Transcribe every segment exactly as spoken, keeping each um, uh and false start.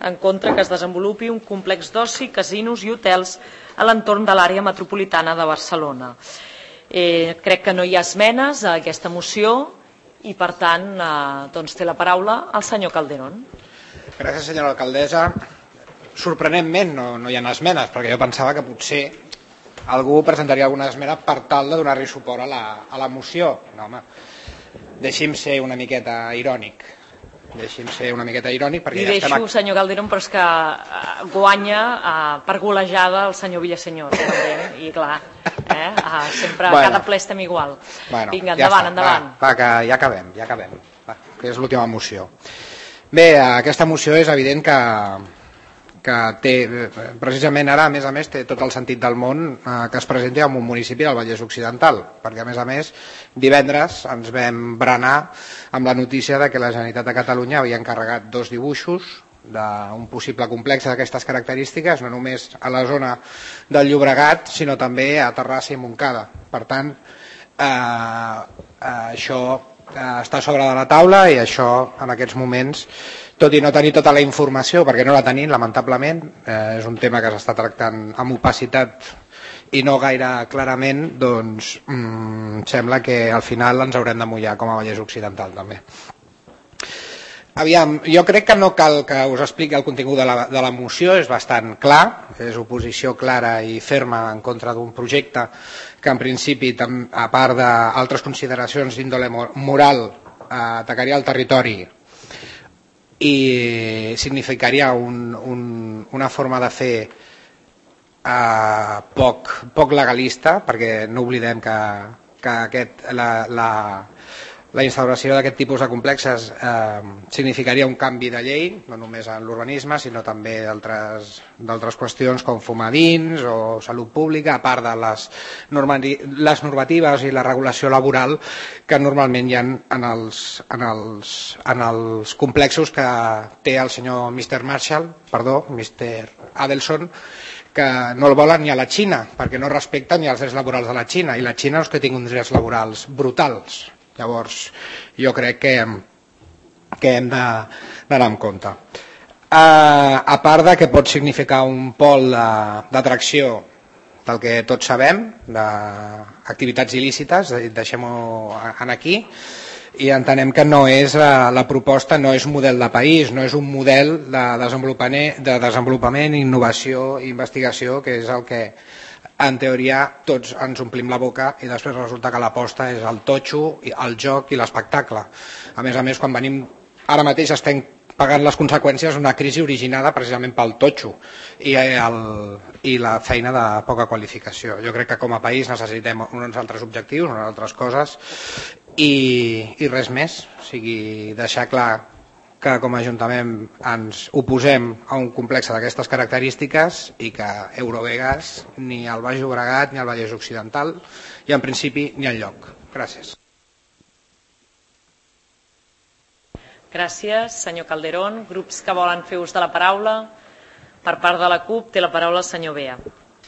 en contra que es desenvolupi un complex d'oci, casinos i hotels a l'entorn de l'àrea metropolitana de Barcelona. Eh, crec que no hi ha esmenes a aquesta moció i, per tant, eh, doncs té la paraula el senyor Calderón. Gràcies, senyora alcaldessa. Sorprenentment no, no hi ha esmenes, perquè jo pensava que potser algú presentaria alguna esmena per tal de donar-li suport a la, a la moció. No, home, deixi'm ser una miqueta irònic. Deixi'm ser una miqueta irònic perquè Li ja deixo, estem... senyor Calderón, però és que uh, guanya uh, per golejada el senyor Villaseñor. I clar, eh? uh, sempre bueno, cada ple estem igual. Bueno, Vinga, ja endavant, està. endavant. Va, va, que ja acabem, ja acabem. Va, que és l'última moció. Bé, aquesta moció és evident que, que té, precisament ara, a més a més, té tot el sentit del món eh, que es presenti en un municipi del Vallès Occidental, perquè a més a més divendres ens vam berenar amb la notícia de que la Generalitat de Catalunya havia encarregat dos dibuixos d'un possible complex d'aquestes característiques, no només a la zona del Llobregat, sinó també a Terrassa i Montcada. Per tant, eh, eh, això està sobre de la taula i això en aquests moments, tot i no tenir tota la informació, perquè no la tenim lamentablement, eh, és un tema que s'està tractant amb opacitat i no gaire clarament, doncs mmm, sembla que al final ens haurem de mullar com a Vallès Occidental també. Aviam, jo crec que no cal que us expliqui el contingut de la, de la moció, és bastant clar, és oposició clara i ferma en contra d'un projecte que en principi, a part d'altres consideracions d'índole moral, atacaria el territori i significaria un, un, una forma de fer eh, poc, poc legalista, perquè no oblidem que, que aquest, la, la, la instauració d'aquest tipus de complexes eh, significaria un canvi de llei, no només en l'urbanisme, sinó també d'altres qüestions com fumar dins o salut pública, a part de les, les normatives i la regulació laboral que normalment hi ha en els, en els, en els complexos que té el senyor mister Marshall, perdó, mister Adelson, que no el volen ni a la Xina, perquè no respecten ni els drets laborals de la Xina, i la Xina no és que tingui uns drets laborals brutals. Llavors, jo crec que, que hem d'anar amb compte. Uh, a part de que pot significar un pol d'atracció del que tots sabem, d'activitats il·lícites, deixem-ho aquí, i entenem que no és la, la proposta no és un model de país, no és un model de desenvolupament, de desenvolupament, innovació i investigació, que és el que en teoria tots ens omplim la boca i després resulta que l'aposta és el totxo, el joc i l'espectacle. A més a més, quan venim, ara mateix estem pagant les conseqüències d'una crisi originada precisament pel totxo i, el, i la feina de poca qualificació. Jo crec que com a país necessitem uns altres objectius, unes altres coses i, i res més. O sigui, deixar clar que com a Ajuntament ens oposem a un complex d'aquestes característiques i que Eurovegas ni al Baix Llobregat ni al Vallès Occidental i en principi ni enlloc. Gràcies. Gràcies, senyor Calderón. Grups que volen fer ús de la paraula. Per part de la CUP té la paraula el senyor Bea.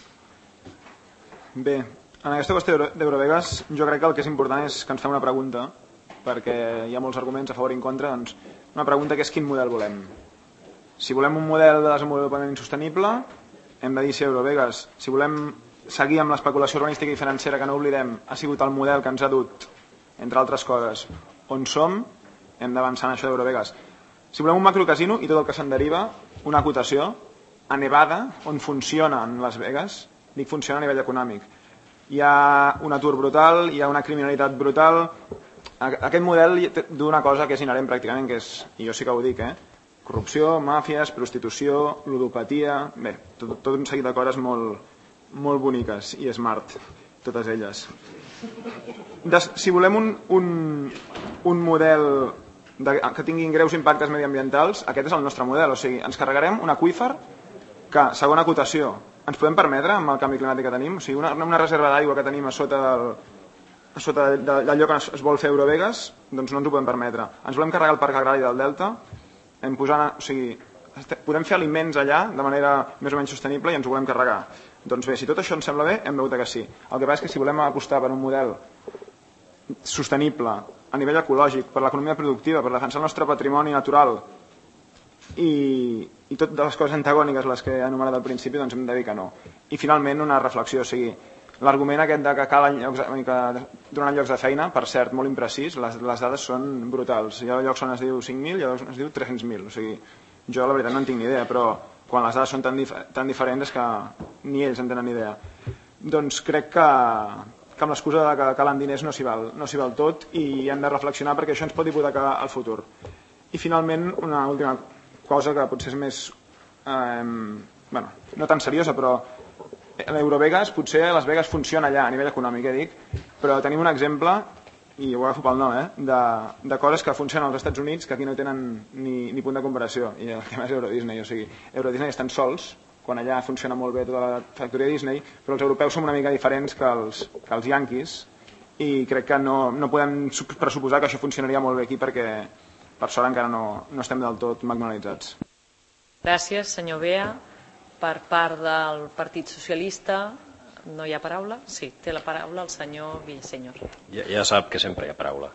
Bé, en aquesta qüestió d'Eurovegas jo crec que el que és important és que ens fem una pregunta, perquè hi ha molts arguments a favor i en contra, doncs una pregunta que és quin model volem. Si volem un model de desenvolupament insostenible, hem de dir si Eurovegas, si volem seguir amb l'especulació urbanística i financera que no oblidem, ha sigut el model que ens ha dut, entre altres coses, on som, hem d'avançar en això d'Eurovegas. Si volem un macrocasino i tot el que se'n deriva, una acotació a Nevada, on funciona en Las Vegas, dic funciona a nivell econòmic. Hi ha un atur brutal, hi ha una criminalitat brutal. Aquest model d'una cosa que és inherent pràcticament, que és, i jo sí que ho dic, eh? corrupció, màfies, prostitució, ludopatia, bé, tot, tot un seguit de coses molt, molt boniques i smart, totes elles. Des, si volem un, un, un model de, que tingui greus impactes mediambientals, aquest és el nostre model, o sigui, ens carregarem un aqüífer que, segona acotació, ens podem permetre amb el canvi climàtic que tenim, o sigui, una, una reserva d'aigua que tenim a sota del a sota d'allò que es vol fer Eurovegas, doncs no ens ho podem permetre. Ens volem carregar el parc agrari del Delta, en posant, o sigui, podem fer aliments allà de manera més o menys sostenible i ens ho volem carregar. Doncs bé, si tot això ens sembla bé, hem de votar que sí. El que passa és que si volem apostar per un model sostenible a nivell ecològic, per l'economia productiva, per defensar el nostre patrimoni natural i, i tot de les coses antagòniques, les que he enumerat al principi, doncs hem de dir que no. I finalment una reflexió, o sigui, l'argument aquest de que, cal llocs, que donen llocs de feina, per cert, molt imprecís, les, les dades són brutals. Hi ha llocs on es diu cinc mil i hi ha llocs on es diu tres-cents mil, o sigui, jo la veritat no en tinc ni idea, però quan les dades són tan, dif tan diferents és que ni ells en tenen ni idea. Doncs crec que, que amb l'excusa de que calen diners no s'hi val, no s'hi val tot i hem de reflexionar perquè això ens pot hipotecar al futur. I finalment una última cosa que potser és més, eh, bueno, no tan seriosa, però l'Eurovegas, potser a Las Vegas funciona allà a nivell econòmic, eh, dic, però tenim un exemple, i ho agafo pel nom, eh, de, de coses que funcionen als Estats Units que aquí no tenen ni, ni punt de comparació, i el tema és Euro Disney, o sigui, Euro Disney estan sols, quan allà funciona molt bé tota la factoria Disney, però els europeus som una mica diferents que els, que els yanquis, i crec que no, no podem pressuposar que això funcionaria molt bé aquí perquè per sort encara no, no estem del tot McDonalditzats. Gràcies, senyor Bea. Per part del Partit Socialista no hi ha paraula? Sí, té la paraula el senyor Villasenyor. Ja, ja sap que sempre hi ha paraula.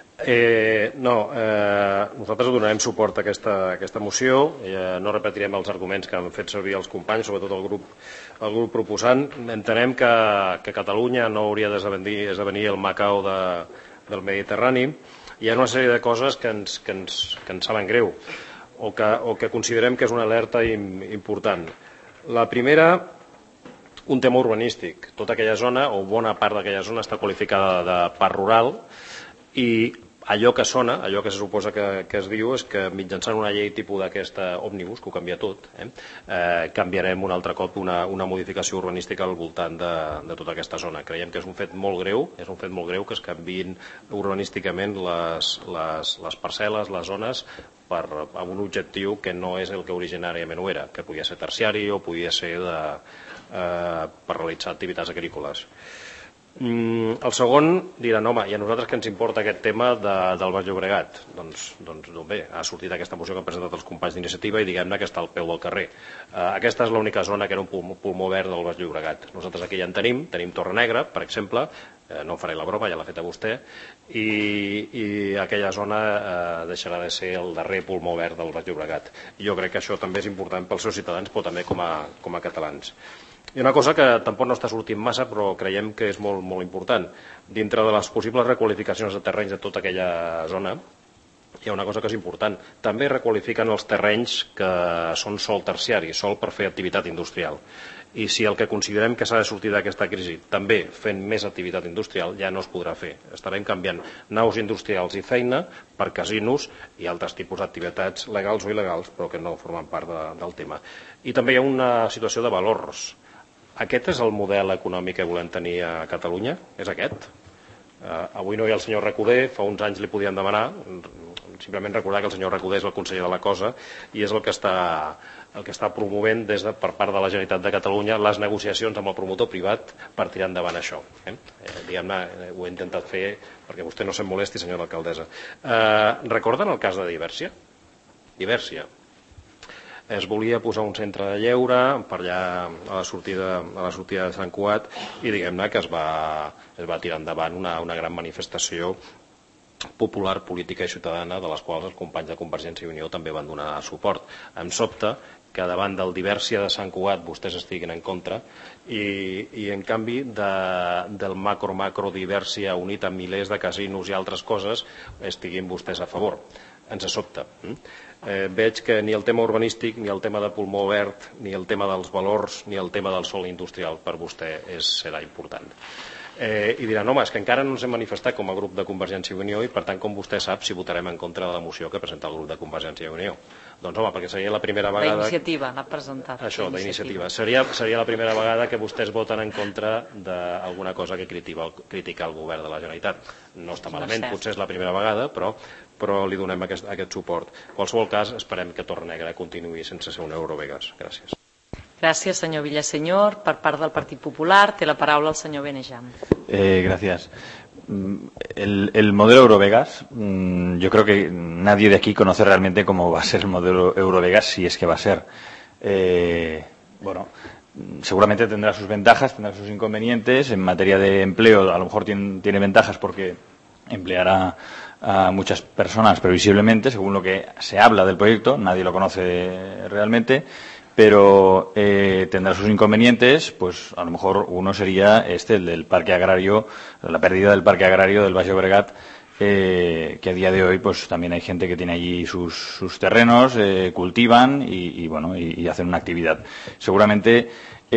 Eh, no, eh, nosaltres donarem suport a aquesta, a aquesta moció. Eh, no repetirem els arguments que han fet servir els companys, sobretot el grup, el grup proposant. Entenem que, que Catalunya no hauria d'esdevenir el Macau de, del Mediterrani. Hi ha una sèrie de coses que ens, que ens, que ens saben greu o que, o que considerem que és una alerta important. La primera, un tema urbanístic. Tota aquella zona, o bona part d'aquella zona, està qualificada de parc rural i allò que sona, allò que se suposa que, que es diu és que mitjançant una llei tipus d'aquesta òmnibus, que ho canvia tot, eh, eh, canviarem un altre cop una, una modificació urbanística al voltant de, de tota aquesta zona. Creiem que és un fet molt greu, és un fet molt greu que es canviïn urbanísticament les, les, les parcel·les, les zones, per, amb un objectiu que no és el que originàriament ho era, que podia ser terciari o podia ser de, eh, per realitzar activitats agrícoles. Mm, el segon diran, home, i a nosaltres que ens importa aquest tema de, del Baix Llobregat? Doncs, doncs, doncs bé, ha sortit aquesta moció que han presentat els companys d'Iniciativa i diguem-ne que està al peu del carrer. Eh, aquesta és l'única zona que era un pulmó, pulmó verd del Baix Llobregat. Nosaltres aquí ja en tenim, tenim Torrenegra, per exemple, eh, no faré la broma, ja l'ha feta vostè, i, i aquella zona eh, deixarà de ser el darrer pulmó verd del Baix Llobregat. I jo crec que això també és important pels seus ciutadans, però també com a, com a catalans. Hi ha una cosa que tampoc no està sortint massa, però creiem que és molt, molt important. Dintre de les possibles requalificacions de terrenys de tota aquella zona, hi ha una cosa que és important. També requalifiquen els terrenys que són sol terciari, sol per fer activitat industrial. I si el que considerem que s'ha de sortir d'aquesta crisi també fent més activitat industrial, ja no es podrà fer. Estarem canviant naus industrials i feina per casinos i altres tipus d'activitats legals o il·legals, però que no formen part de, del tema. I també hi ha una situació de valors. Aquest és el model econòmic que volem tenir a Catalunya? És aquest? Uh, avui no hi ha el senyor Recoder, fa uns anys li podien demanar, simplement recordar que el senyor Recoder és el conseller de la cosa i és el que està, el que està promovent des de, per part de la Generalitat de Catalunya les negociacions amb el promotor privat per tirar endavant això. Eh? Eh, diguem-ne, ho he intentat fer perquè vostè no se'n molesti, senyora alcaldessa. Uh, recorden el cas de Divèrsia? Divèrsia. Es volia posar un centre de lleure per allà a la sortida, a la sortida de Sant Cugat i diguem-ne que es va, es va tirar endavant una, una gran manifestació popular, política i ciutadana de les quals els companys de Convergència i Unió també van donar suport. Em sobta que davant del Divèrsia de Sant Cugat vostès estiguin en contra i, i en canvi de, del macro-macro Divèrsia unit amb milers de casinos i altres coses estiguin vostès a favor. Ens sobta. Eh, veig que ni el tema urbanístic, ni el tema de pulmó verd, ni el tema dels valors, ni el tema del sòl industrial per vostè és, serà important. Eh, I diran, home, és que encara no ens hem manifestat com a grup de Convergència i Unió i per tant, com vostè sap, si votarem en contra de la moció que presenta el grup de Convergència i Unió. Doncs home, perquè seria la primera vegada... D'iniciativa, l'ha presentat. Això, d'iniciativa. Seria, seria la primera vegada que vostès voten en contra d'alguna cosa que critica, critica el govern de la Generalitat. No està malament, no potser és la primera vegada, però, però li donem aquest, aquest suport. En qualsevol cas, esperem que Torrenegra continuï sense ser un Eurovegas. Gràcies. Gràcies, senyor Villasenyor. Per part del Partit Popular, té la paraula el senyor Benejam. Eh, gracias. El, el modelo Eurovegas, yo creo que nadie de aquí conoce realmente cómo va a ser el modelo Eurovegas, si es que va a ser. Eh, bueno, seguramente tendrá sus ventajas, tendrá sus inconvenientes. En materia de empleo, a lo mejor tiene, tiene ventajas porque empleará a muchas personas previsiblemente, según lo que se habla del proyecto, nadie lo conoce realmente, pero eh, tendrá sus inconvenientes. Pues a lo mejor uno sería este, el del parque agrario, la pérdida del parque agrario del Baix Llobregat, eh, que a día de hoy pues también hay gente que tiene allí sus, sus terrenos, eh, cultivan y, y bueno y, y hacen una actividad. Seguramente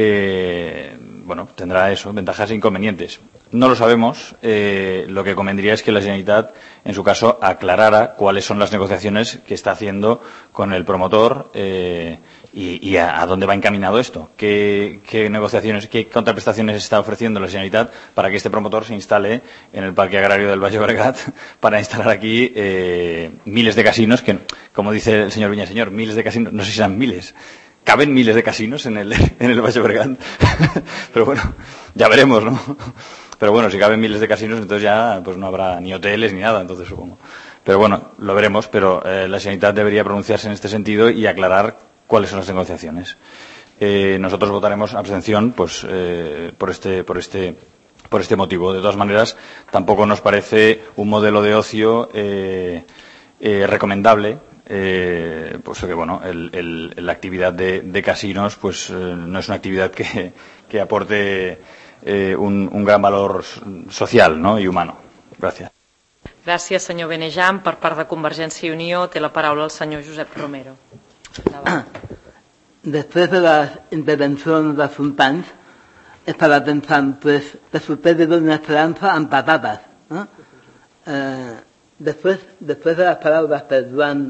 eh, bueno tendrá eso, ventajas e inconvenientes. No lo sabemos. Eh, lo que convendría es que la Generalitat, en su caso, aclarara cuáles son las negociaciones que está haciendo con el promotor eh, y, y a, a dónde va encaminado esto. ¿Qué, qué negociaciones, qué contraprestaciones está ofreciendo la Generalitat para que este promotor se instale en el Parque Agrario del Baix Llobregat para instalar aquí eh, miles de casinos que, como dice el señor Villaseñor, miles de casinos, no sé si serán miles. Caben miles de casinos en el, en el Baix Llobregat. Pero bueno, ya veremos, ¿no? Pero bueno, si caben miles de casinos, entonces ya pues no habrá ni hoteles ni nada, entonces supongo. Pero bueno, lo veremos, pero eh, la Generalitat debería pronunciarse en este sentido y aclarar cuáles son las negociaciones. Eh, nosotros votaremos abstención pues eh, por este por este por este motivo. De todas maneras, tampoco nos parece un modelo de ocio eh, eh, recomendable. Eh, pues que bueno, el, el, la actividad de, de casinos pues eh, no es una actividad que, que aporte eh, un, un gran valor social, ¿no? Y humano. Gràcies. Gràcies, senyor Benejam. Per part de Convergència i Unió té la paraula el senyor Josep Romero. Ah, després de les intervencions dels companys, estava pensant, pues, després de donar esperança amb patates. ¿No? Eh, després, després de les paraules per Joan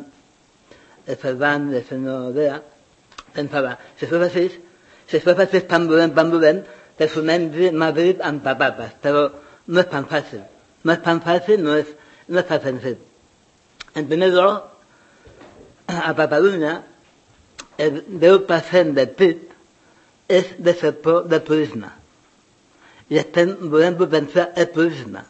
Ferran, el senyor Dea, pensava, si això és així, si això és així tan dolent, tan dolent, que s'ho Madrid amb patates, però no és tan fàcil. No és tan fàcil, no és, no és tan senzill. En primer lloc, a Catalunya, el deu per cent del P I B és del sector del turisme. I estem volent potenciar el turisme.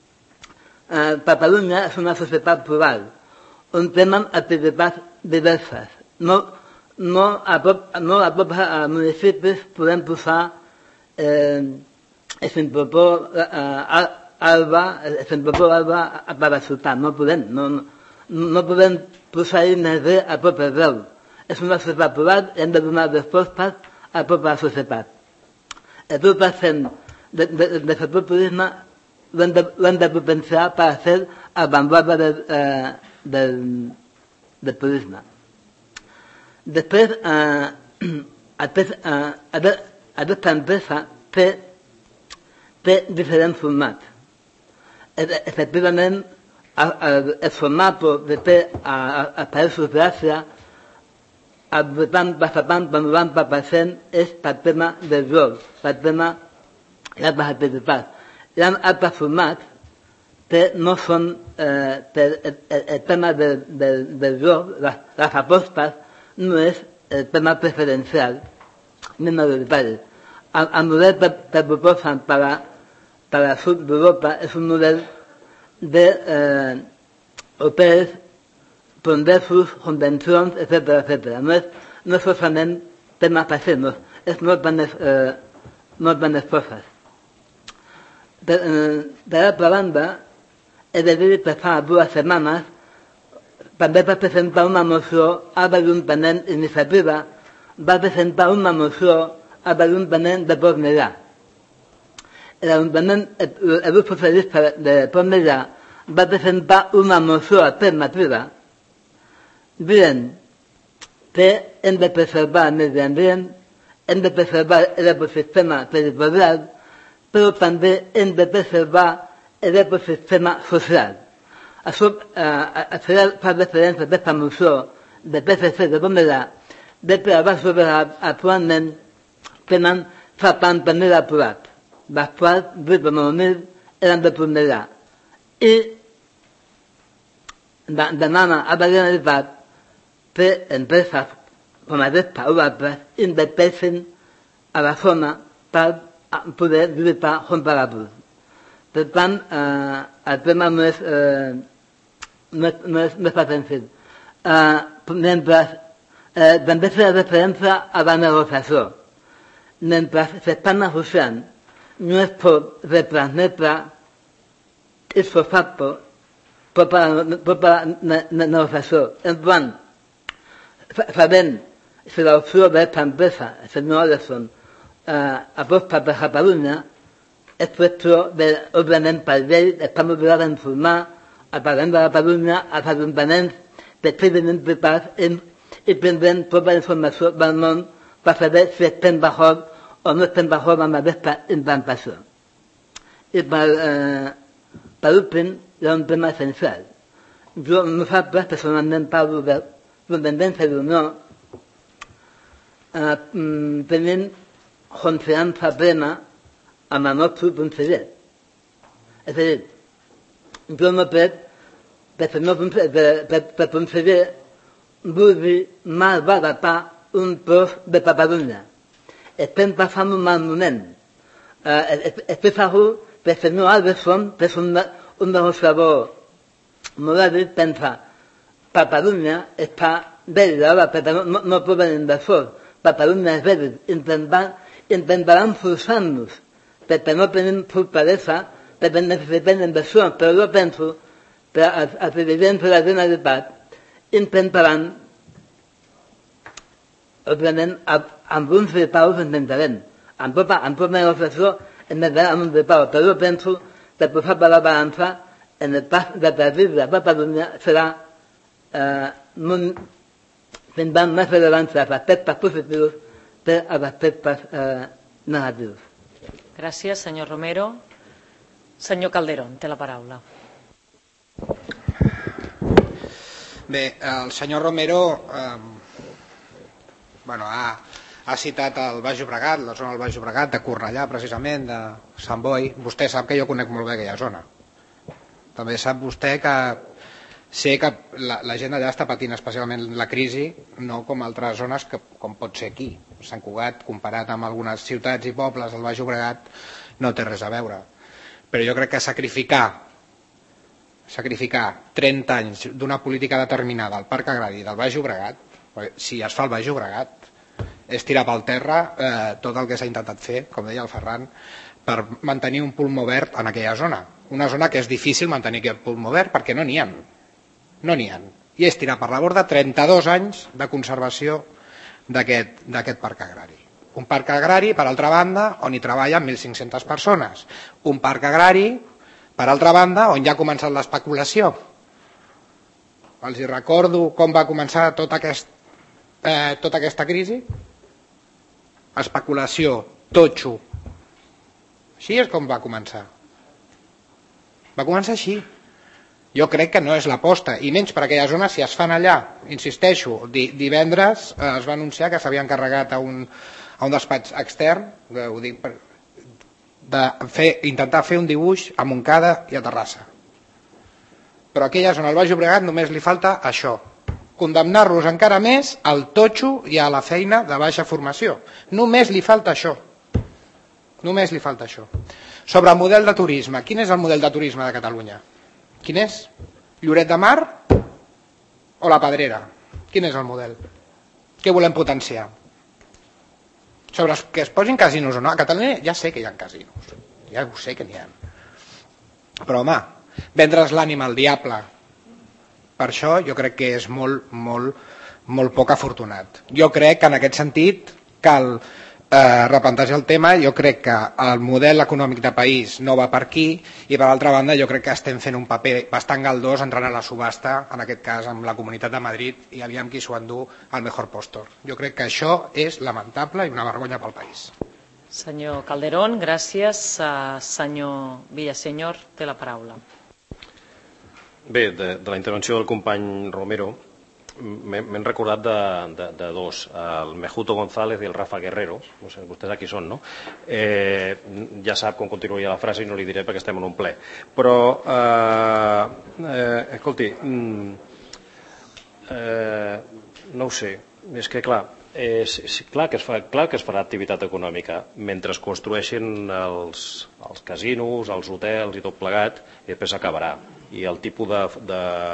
Eh, Catalunya és una societat plural, on tenen activitats diverses. No, no, a prop, no a prop a municipis podem posar eh, el Simpropol eh, Alba, el Simpropol Alba per la ciutat. No podem, no, no, no podem posar-hi més bé a prop arreu. És una societat plural i hem de donar respostes a prop de la societat. El deu per cent de, de, de sector turisme l'hem de, de potenciar per ser avantguarda del, eh, del, del turisme. Després, eh, eh, aquesta empresa té, té diferents formats. Efectivament, el, el format que té als països d'Àsia, el vuitanta, setanta, noranta per cent és per tema del joc, per tema de les activitats. Hi ha altres formats que no són eh, el, el, el tema del, del, del joc, les, les apostes, no és el tema preferencial ni majoritari. El, el model que, que proposen per a, per a sud d'Europa és un model de eh, hotels, conversos, convencions, etcètera, etcètera. No és, no és solament temes casinos, és molt més, eh, molt més coses. Per, eh, per altra banda, he de dir que fa dues setmanes també va presentar una moció a l'Ajuntament Iniciativa, va presentar una moció a l'Ajuntament de Cornellà. L'Ajuntament, el grup socialista de Cornellà va presentar una moció alternativa dient que hem de preservar el medi ambient, hem de preservar l'ecosistema territorial, però també hem de preservar l'ecosistema social. Això eh, fa referència a aquesta moció de P S C de Cornellà, de que a Baix Llobregat actualment tenen setanta mil aturats, dels quals vuit coma nou mil eren de Cornellà. I demana a la Generalitat que empreses com aquesta o altres inverteixin a la zona per poder lluitar contra l'atur. Per tant, eh, el tema no és, eh, no és, no és, no és senzill. Eh, mentre eh, també s'ha de referència a la negociació. Mentre s'està negociant, no es pot retransmetre ipso facto propia negociació. En plan, sabent si l'opció d'aquesta empresa, el senyor Alderson, aposta per Catalunya, és qüestió de, òbviament, per llei, estem obligats a informar al Parlament de Catalunya, als ajuntaments, que estiguin implicats i prendrem tota la informació del món per saber si estem d'acord o no estem d'acord amb aquesta implantació. I per, eh, per últim, hi ha un tema essencial. Jo, nosaltres, personalment, parlo de dependència d'Unió, eh, tenim confiança plena amb el nostre conseller. És a dir, jo no crec que el senyor conseller vulgui malbaratar un tros de Catalunya. Estem passant un mal moment. Eh, estic segur que el senyor Alderson, que és un, un negociador modèlic, pensa Catalunya està vella, perquè no, no, no poden inversors. Catalunya és vella. Intentant, intentaran forçar-nos perquè no tenim fortalesa, perquè necessitem inversions. Però jo penso que els, els dirigents de la Generalitat intentaran, òbviament, amb uns gripaus intentarem. Amb tota, amb tota negociació intentarem un gripau. Però jo penso que posar per la balança en el pas de Brasil de Catalunya serà eh, molt, tindran més rellevància als aspectes positius que als aspectes eh, negatius. Gràcies, senyor Romero. Senyor Calderón, té la paraula. Bé, el senyor Romero eh, bueno, ha, ha citat el Baix Llobregat, la zona del Baix Llobregat, de Cornellà, precisament, de Sant Boi. Vostè sap que jo conec molt bé aquella zona. També sap vostè que sé que la, la gent allà està patint especialment la crisi, no com altres zones que, com pot ser aquí. Sant Cugat, comparat amb algunes ciutats i pobles del Baix Llobregat, no té res a veure. Però jo crec que sacrificar sacrificar trenta anys d'una política determinada al Parc Agrari del Baix Llobregat, si es fa al Baix Llobregat, és tirar pel terra eh, tot el que s'ha intentat fer, com deia el Ferran, per mantenir un pulmó verd en aquella zona. Una zona que és difícil mantenir aquest pulmó verd perquè no n'hi ha. No n'hi ha. I és tirar per la borda trenta-dos anys de conservació d'aquest parc agrari. Un parc agrari, per altra banda, on hi treballen mil cinc-centes persones. Un parc agrari, per altra banda, on ja ha començat l'especulació. Els hi recordo com va començar tot aquest, eh, tota aquesta crisi. Especulació, totxo. Així és com va començar. Va començar així. Jo crec que no és l'aposta, i menys per aquella zona si es fan allà. Insisteixo, di, divendres eh, es va anunciar que s'havia encarregat a un, a un despatx extern, eh, ho dic per, de fer, intentar fer un dibuix a Montcada i a Terrassa. Però a aquella zona, al Baix Llobregat, només li falta això, condemnar-los encara més al totxo i a la feina de baixa formació. Només li falta això. Només li falta això. Sobre el model de turisme, quin és el model de turisme de Catalunya? Quin és? Lloret de Mar o la Pedrera? Quin és el model? Què volem potenciar? Sobre que es posin casinos o no, a Catalunya ja sé que hi ha casinos, ja ho sé que n'hi ha. Però home, vendre's l'ànima al diable, per això jo crec que és molt, molt, molt poc afortunat. Jo crec que en aquest sentit cal eh, replantejar el tema. Jo crec que el model econòmic de país no va per aquí i per altra banda jo crec que estem fent un paper bastant galdós entrant a la subhasta, en aquest cas amb la Comunitat de Madrid, i aviam qui s'ho endú al mejor postor. Jo crec que això és lamentable i una vergonya pel país. Senyor Calderón, gràcies. Uh, senyor Villaseñor, té la paraula. Bé, de, de la intervenció del company Romero m'hem recordat de, de, de dos, el Mejuto González i el Rafa Guerrero. No sé, vostès aquí són, no? Eh, ja sap com continuaria la frase i no li diré perquè estem en un ple. Però, eh, eh, escolti, eh, no ho sé, és que clar, eh, sí, clar, que es fa, clar que es farà activitat econòmica mentre es construeixin els, els casinos, els hotels i tot plegat, i després s'acabarà. I el tipus de, de,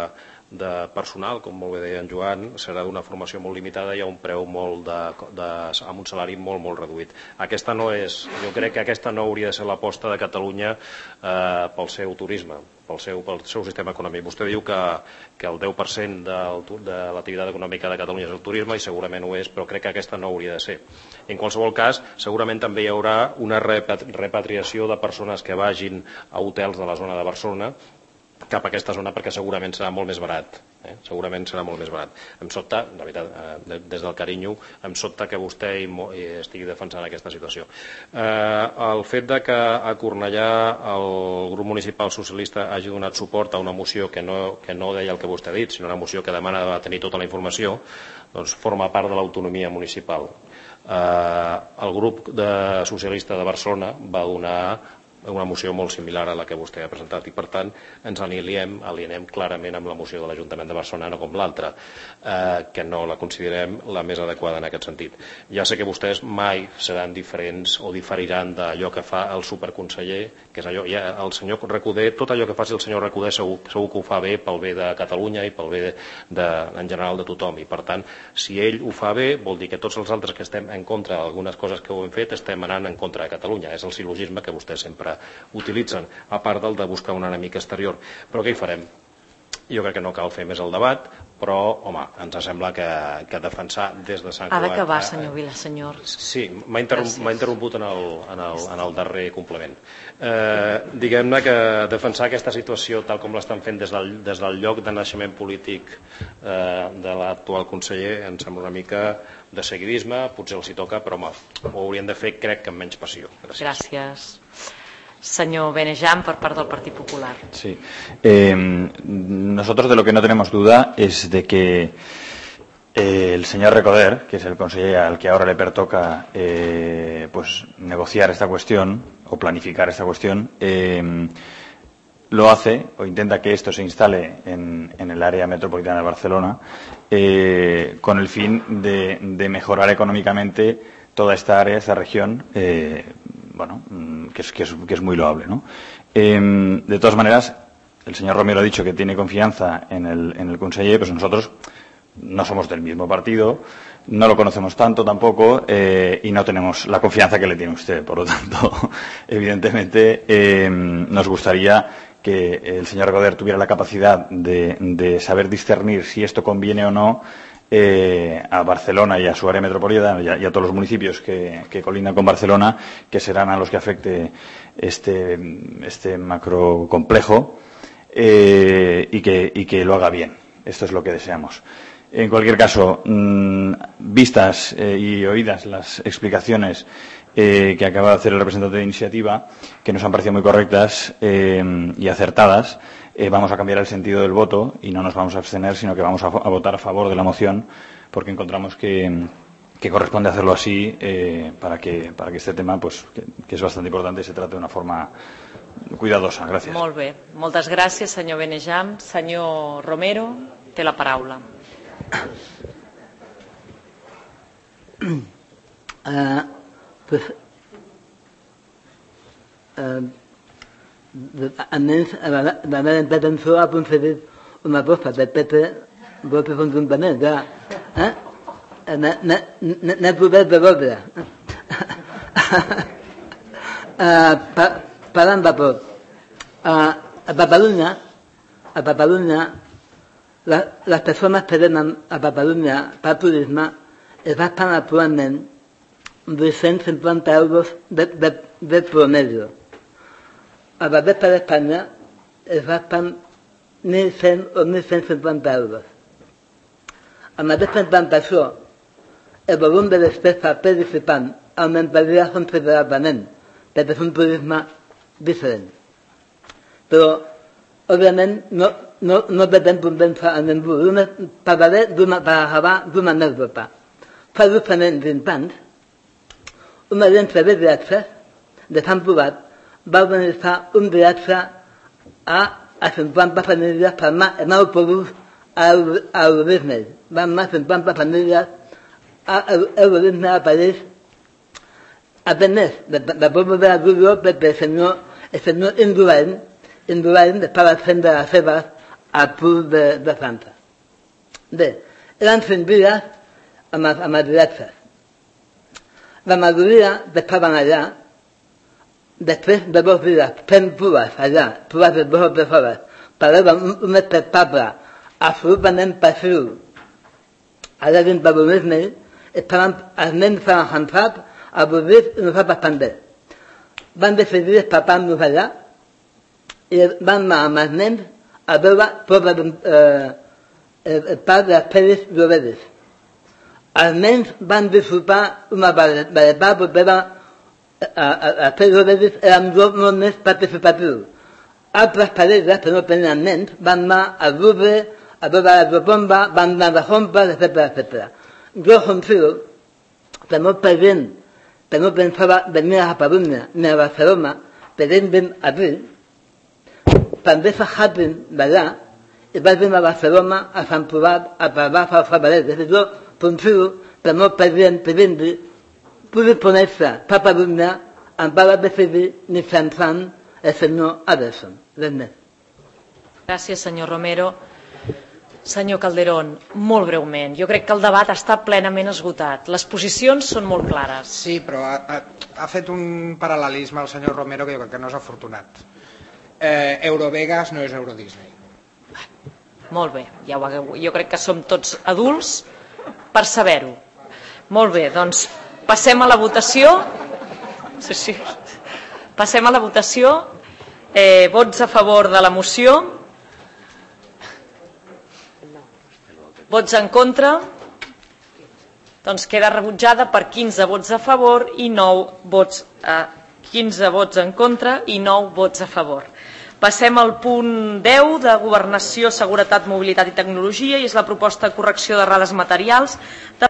de personal, com molt bé deia en Joan, serà d'una formació molt limitada i a un preu molt de, de, amb un salari molt, molt reduït. Aquesta no és, jo crec que aquesta no hauria de ser l'aposta de Catalunya eh, pel seu turisme, pel seu, pel seu sistema econòmic. Vostè diu que, que el deu per cent del, de l'activitat econòmica de Catalunya és el turisme, i segurament ho és, però crec que aquesta no hauria de ser. En qualsevol cas, segurament també hi haurà una repatriació de persones que vagin a hotels de la zona de Barcelona cap a aquesta zona, perquè segurament serà molt més barat. Eh? Segurament serà molt més barat. Em sobta, de veritat, eh, des del carinyo, em sobta que vostè hi, hi estigui defensant aquesta situació. Eh, el fet de que a Cornellà el grup municipal socialista hagi donat suport a una moció que no, que no deia el que vostè ha dit, sinó una moció que demana tenir tota la informació, doncs forma part de l'autonomia municipal. Eh, el grup de socialista de Barcelona va donar una moció molt similar a la que vostè ha presentat i, per tant, ens alienem, alienem clarament amb la moció de l'Ajuntament de Barcelona, no com l'altra, eh, que no la considerem la més adequada en aquest sentit. Ja sé que vostès mai seran diferents o diferiran d'allò que fa el superconseller, que és allò, ja, el senyor Recoder, tot allò que faci el senyor Recoder segur, segur que ho fa bé pel bé de Catalunya i pel bé de, en general de tothom, i per tant, si ell ho fa bé, vol dir que tots els altres que estem en contra d'algunes coses que ho hem fet estem anant en contra de Catalunya. És el sil·logisme que vostès sempre utilitzen, a part del de buscar un enemic exterior. Però què hi farem? Jo crec que no cal fer més el debat, però, home, ens sembla que, que defensar des de Sant Cugat... Ha d'acabar, senyor Vilasenyor. Sí, m'ha interromput, interromput en, el, en, el, en el darrer complement. Eh, Diguem-ne que defensar aquesta situació tal com l'estan fent des del, des del lloc de naixement polític eh, de l'actual conseller em sembla una mica de seguidisme, potser els hi toca, però home, ho haurien de fer, crec que amb menys passió. Gràcies. Gràcies. Señor Benejam, por parte del Partido Popular. Sí. Eh, nosotros de lo que no tenemos duda es de que eh, el señor Recoder, que es el consejero al que ahora le pertoca eh, pues negociar esta cuestión o planificar esta cuestión, eh, lo hace o intenta que esto se instale en, en el área metropolitana de Barcelona eh, con el fin de, de mejorar económicamente toda esta área, esta región, eh, bueno, que es, que, es, que es muy loable, ¿no? Eh, de todas maneras, el señor Romero ha dicho que tiene confianza en el, en el conseller, pues nosotros no somos del mismo partido, no lo conocemos tanto tampoco eh, y no tenemos la confianza que le tiene usted. Por lo tanto, evidentemente, eh, nos gustaría que el señor Recoder tuviera la capacidad de, de saber discernir si esto conviene o no Eh, a Barcelona y a su área metropolitana y a, y a todos los municipios que, que colindan con Barcelona, que serán a los que afecte este, este macrocomplejo eh, y, que, y que lo haga bien. Esto es lo que deseamos. En cualquier caso, mmm, vistas eh, y oídas las explicaciones eh, que acaba de hacer el representante de iniciativa, que nos han parecido muy correctas eh, y acertadas, Eh, vamos a cambiar el sentido del voto y no nos vamos a abstener, sino que vamos a, a votar a favor de la moción, porque encontramos que, que corresponde hacerlo así eh, para que para que este tema, pues, que, que es bastante importante, se trate de una forma cuidadosa. Gràcies. Molt bé. Moltes gràcies, senyor Benejam. Senyor Romero, té la paraula. Uh, pues, uh, almenys la meva intervenció ha concedit una cosa del P P vots conjuntament, ja. Eh? N'he poder de l'ordre. Parlant de tot. A Catalunya, a Catalunya, les persones que venen a Catalunya per turisme es gasten actualment dos-cents cinquanta euros de, de, de promedio. A la resta d'Espanya es gasten mil cent o mil cent cinquanta euros. Amb aquesta implantació, el volum de despesa per visitant augmentaria considerablement, perquè és un turisme diferent. Però, òbviament, no, no, no podem convèncer a ningú. Parlaré d'una, per acabar d'una anècdota. Fa justament vint anys, una agència de viatges de Sant Cugat va organitzar un viatge a, a cinquanta famílies per anar en autobús a, a Euro Disney. Van anar cinquanta famílies a Euro Disney a París. A més, de, de poder veure el vídeo perquè el senyor, el senyor Indurain, Indurain estava fent de les seves al punt de, de França. Bé, eren cent dies amb, amb els directes. La majoria després van allà, després de dos dies, fent proves allà, proves de dos o tres hores, per veure un, un espectacle absolutament passiu allà dins de l'urbanisme, estaven, els nens estaven cansats, avorrits i nosaltres també. Van decidir escapar-nos allà i van anar amb els nens a veure tot el, eh, el, el parc de les pel·lis llobedes. Els nens van disfrutar una veritable propera a les pel·lis llobedes eren molt més participatius. Altres parelles que no tenien nens van anar al Louvre, a veure la Gioconda, van anar de compres, etcètera, etcètera. Jo considero que molta gent que no pensava venir a Catalunya ni a Barcelona, que venen aquí, també s'ajapen d'allà i vagin a Barcelona, a Sant Cugat, a Parlar, a Fabaret. Jo considero que molta gent que vingui pugui conèixer Catalunya en va decidir mitjançant el senyor Adelson. Res més. Gràcies, senyor Romero. Senyor Calderón, molt breument. Jo crec que el debat està plenament esgotat. Les posicions són molt clares. Sí, però ha, ha, ha fet un paral·lelisme al senyor Romero que jo crec que no és afortunat. Eh, Eurovegas no és Eurodisney. Molt bé, ja ho hagueu, jo crec que som tots adults per saber-ho. Molt bé, doncs passem a la votació. Sí, sí. Passem a la votació. Eh, vots a favor de la moció. Vots en contra? Doncs queda rebutjada per quinze vots a favor i nou vots a quinze vots en contra i nou vots a favor. Passem al punt deu de Governació, Seguretat, Mobilitat i Tecnologia i és la proposta de correcció d'errades materials de